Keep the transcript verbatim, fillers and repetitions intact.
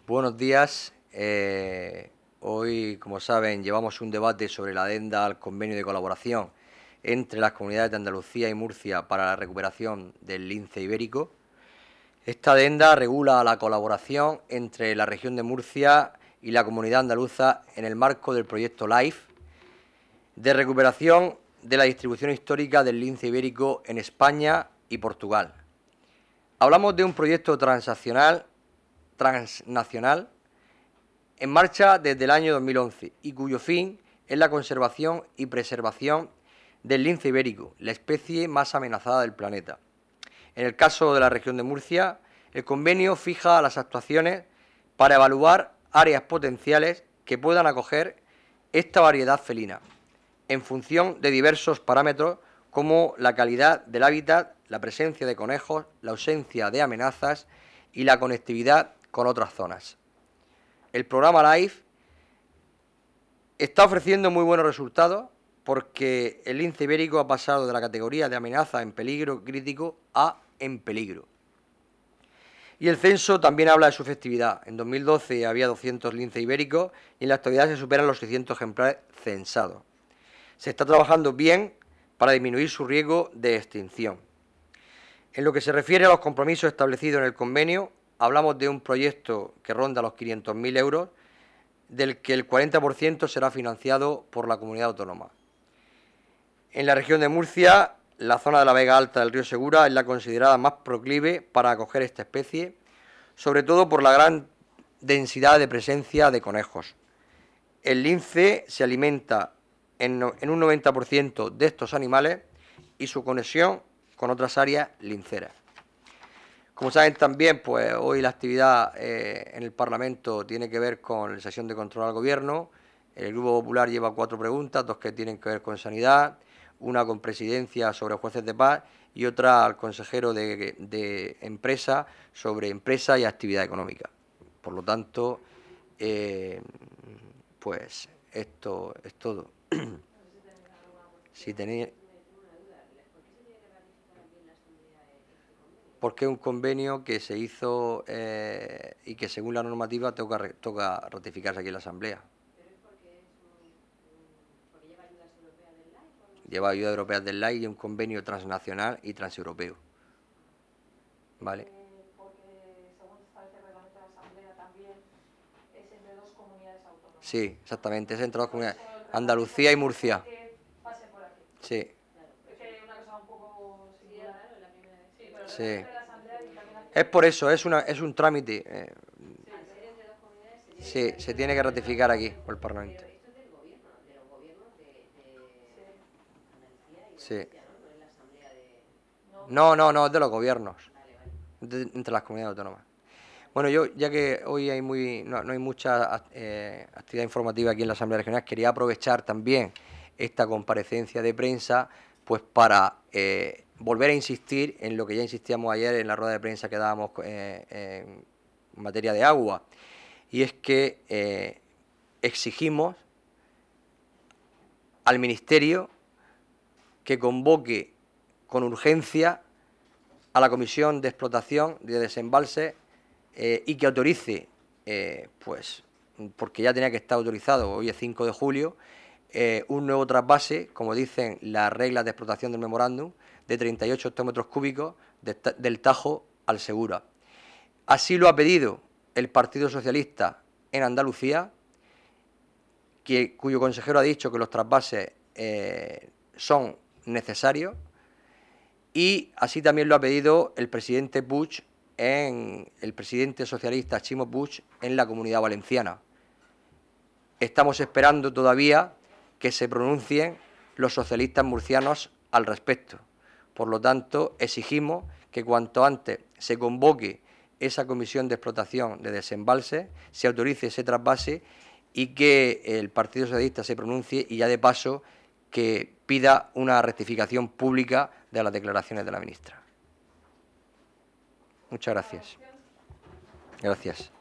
Buenos días. Eh, hoy, como saben, llevamos un debate sobre la adenda al convenio de colaboración entre las comunidades de Andalucía y Murcia para la recuperación del lince ibérico. Esta adenda regula la colaboración entre la región de Murcia y la comunidad andaluza en el marco del proyecto LIFE de recuperación de la distribución histórica del lince ibérico en España y Portugal. Hablamos de un proyecto transnacional, transnacional en marcha desde el año dos mil once y cuyo fin es la conservación y preservación del lince ibérico, la especie más amenazada del planeta. En el caso de la región de Murcia, el convenio fija las actuaciones para evaluar áreas potenciales que puedan acoger esta variedad felina, en función de diversos parámetros como la calidad del hábitat, la presencia de conejos, la ausencia de amenazas y la conectividad con otras zonas. El programa LIFE está ofreciendo muy buenos resultados porque el lince ibérico ha pasado de la categoría de amenaza en peligro crítico a en peligro. Y el censo también habla de su efectividad. En dos mil doce había doscientos linces ibéricos y en la actualidad se superan los seiscientos ejemplares censados. Se está trabajando bien para disminuir su riesgo de extinción. En lo que se refiere a los compromisos establecidos en el convenio, hablamos de un proyecto que ronda los quinientos mil euros, del que el cuarenta por ciento será financiado por la comunidad autónoma. En la región de Murcia, la zona de la Vega Alta del río Segura es la considerada más proclive para acoger esta especie, sobre todo por la gran densidad de presencia de conejos. El lince se alimenta en, no, en un noventa por ciento de estos animales y su conexión con otras áreas linceras. Como saben también, pues hoy la actividad eh, en el Parlamento tiene que ver con la sesión de control al Gobierno. El Grupo Popular lleva cuatro preguntas, dos que tienen que ver con sanidad, una con presidencia sobre jueces de paz y otra al consejero de, de empresa sobre empresa y actividad económica. Por lo tanto, eh, pues esto es todo. Si tenéis... Porque es un convenio que se hizo eh, y que según la normativa toca, toca ratificarse aquí en la Asamblea. ¿Pero es porque, es un, porque lleva ayudas europeas del LIFE? Lleva ayudas europeas del LIFE y un convenio transnacional y transeuropeo. ¿Vale? Eh, porque según establece el reglamento de la Asamblea también es entre dos comunidades autónomas. Sí, exactamente, es entre dos comunidades, Andalucía y Murcia. Que pase por aquí. Sí. Es que hay una cosa un poco singular, ¿no? En la primera vez. Sí, pero el Sí. reglamento de la Asamblea y también hace... Es por eso, es, una, es un trámite. Eh, Sí, al ser entre dos comunidades se tiene, sí, que, se tiene que ratificar aquí por el Parlamento. Pero esto es del gobierno, de los gobiernos de, de Andalucía y de Sí. Murcia, ¿no? No es la Asamblea de... No, no, no, es de los gobiernos, Vale, vale. de, entre las comunidades autónomas. Bueno, yo, ya que hoy hay muy, no, no hay mucha eh, actividad informativa aquí en la Asamblea Regional, quería aprovechar también esta comparecencia de prensa pues para eh, volver a insistir en lo que ya insistíamos ayer en la rueda de prensa que dábamos eh, en materia de agua, y es que eh, exigimos al Ministerio que convoque con urgencia a la Comisión de Explotación de Desembalse eh, y que autorice, eh, pues, porque ya tenía que estar autorizado, hoy es cinco de julio, eh, un nuevo trasvase, como dicen las reglas de explotación del memorándum, de treinta y ocho hectómetros cúbicos de, del Tajo al Segura. Así lo ha pedido el Partido Socialista en Andalucía, que, cuyo consejero ha dicho que los trasvases eh, son necesarios, y así también lo ha pedido el presidente Puig, en, el presidente socialista Ximo Puig en la Comunidad Valenciana. Estamos esperando todavía que se pronuncien los socialistas murcianos al respecto. Por lo tanto, exigimos que cuanto antes se convoque esa comisión de explotación de desembalse, se autorice ese trasvase y que el Partido Socialista se pronuncie y ya de paso que pida una rectificación pública de las declaraciones de la ministra. Muchas gracias. Gracias.